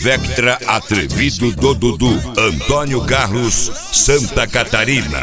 Vectra atrevido do Dudu, Antônio Carlos, Santa Catarina.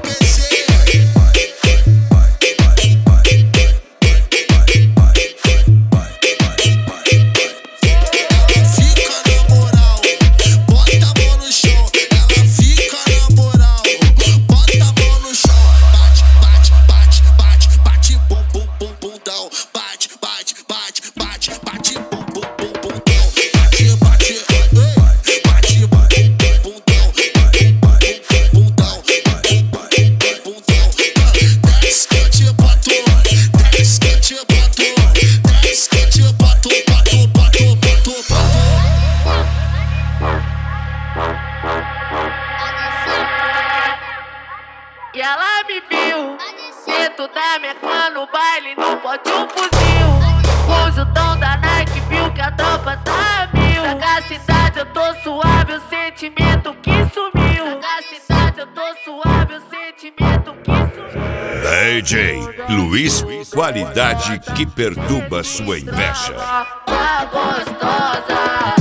E ela me viu dentro da minha clã no baile, no pote um fuzil. Uso tão da Nike, viu que a tropa tá mil. Sagacidade, eu tô suave, o sentimento que sumiu. Sagacidade, eu tô suave, o sentimento que sumiu. DJ Luiz, qualidade que perturba sua inveja. Tá gostosa.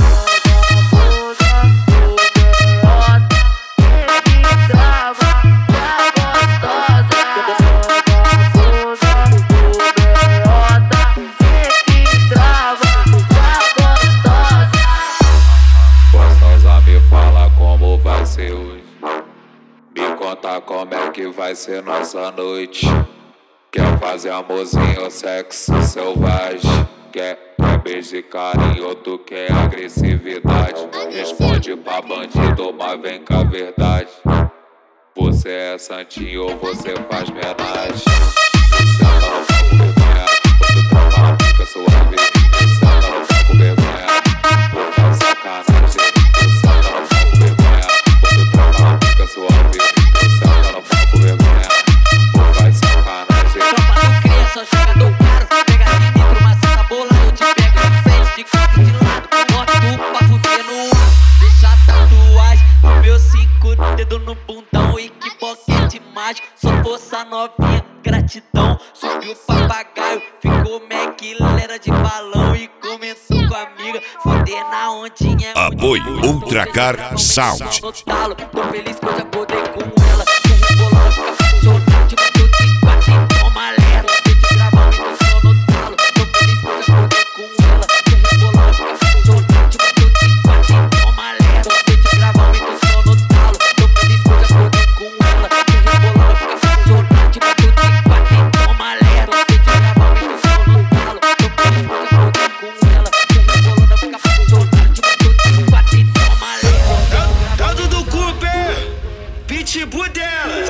Me conta como é que vai ser nossa noite. Quer fazer amorzinho, sexo selvagem? Quer beijo e carinho ou tu quer agressividade? Responde pra bandido, mas vem com a verdade. Você é santinho ou você faz homenagem? Você tá no fogo vergonha, você troca na pica suave. Você tá no fogo vergonha, ou faz sacanagem. Você tá no fogo vergonha, você troca na pica suave. Você tá no fogo vergonha, ou faz sacanagem. Tropa do cria, só joga do caro. Pega nitro, maciça, bolado, te pega de frente, de canto, de lado. Corta do papo no ar. Deixa a tatuagem no meu 5 dedos no bundão e que boquete mágico. Só força novinha, gratidão. Subiu o papagaio, ficou mequilera de balão e comentou com a amiga. Foder na ondinha. Apoio Ultracar Sound. No talo, tô feliz que eu já acordei com ela. Tô rebolando, fica funcionando, tipo tudo de quatro e toma lero. Deixa eu gravar o som no talo. Tô feliz que eu já acordei com ela. Tô rebolando, fica funcionando, tipo tudo de quatro e toma lero. Deixa eu gravar o som no talo. Tô feliz que eu já acordei com ela. Tô rebolando, fica funcionando, tipo tudo de quatro e toma lero. Deixa eu gravar o som no talo. Tô feliz que eu já acordei com ela. Tô rebolando, fica funcionando, tipo tudo de quatro e toma lero. Caldo do Cooper, pitbull delas.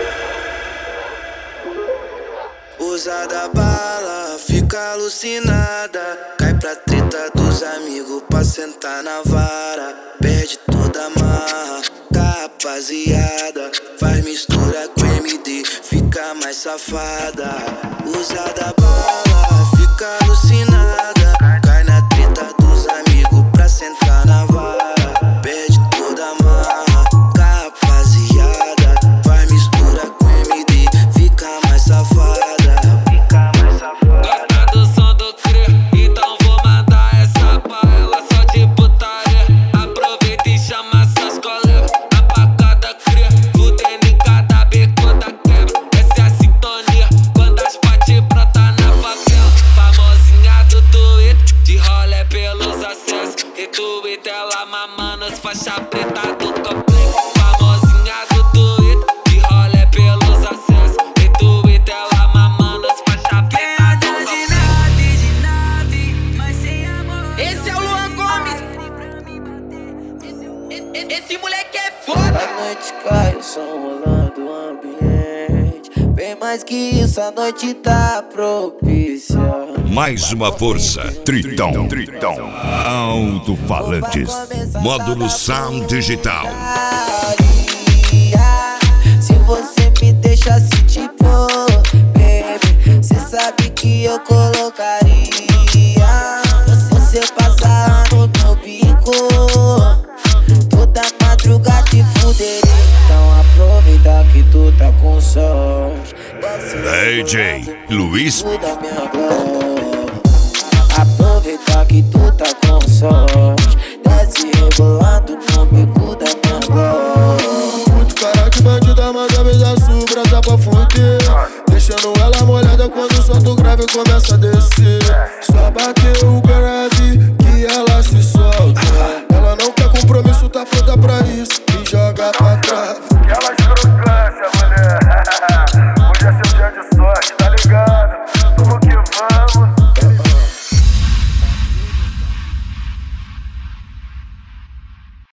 Usa da bala, fica alucinada. Cai pra treta dos amigos pra sentar na vara. Perde toda a marra, rapaziada. Faz mistura com MD, fica mais safada. Usa da bala, fica alucinada. Cai na treta dos amigos pra sentar na vara. Perde toda a marra, rapaziada. Faz mistura com MD, fica mais safada. Gosta do som do cria, então vou mandar essa pra ela só de putaria. Aproveita e chama seus colegas, a pacada cria, fudendo em cada beco da quebra. Essa é a sintonia, quando as pate brota na favela. Famosinha do Twitter, de rolê pelos acessos. Retweet ela mamando as faixa preta do complexo. Famosinha do Twitter, de rolê pelos acessos. Retweet ela mamando as faixa preta do complexo. Esse é o Luan Gomes. Esse moleque é foda. A noite cai, o som rolando o ambiente. Bem mais que isso, a noite tá propícia. Mais uma força, Tritão. Alto-falantes, módulo Sound Digital. Se você me deixasse tipo, baby, cê sabe que eu colocaria você passar no meu bico. Toda madrugada te fuderia. Então aproveita que tu tá com sorte. DJ Luiz, Da minha glória. Aproveita que tu tá com sorte.